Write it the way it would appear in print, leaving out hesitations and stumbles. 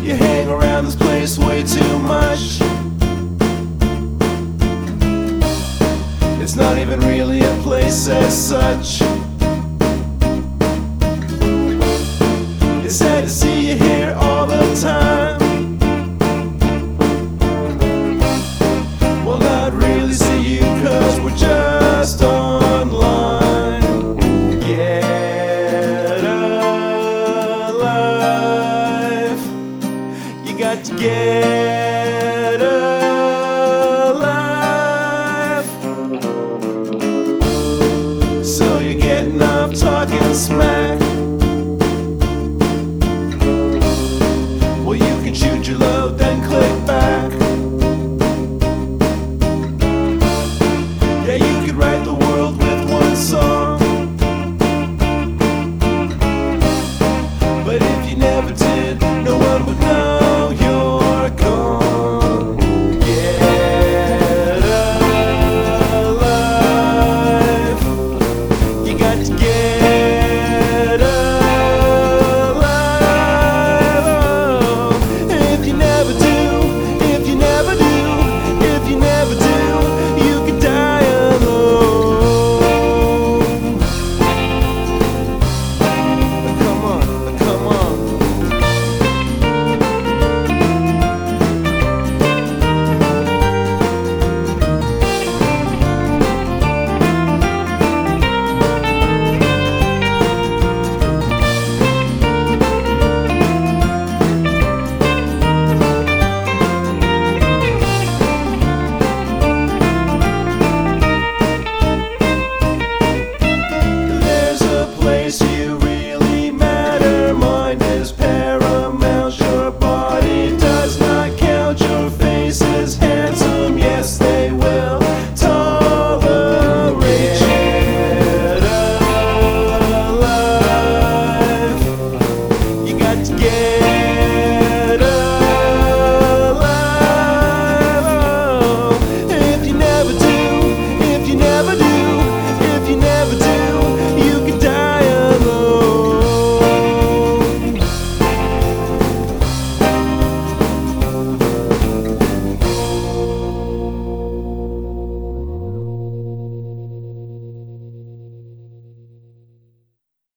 You hang around this place way too much. It's not even really a place as such. It's sad to see you here all the time. Well, not really see you 'cause we're just online. Get alive. You got to get alive. So you're getting up, talking smack.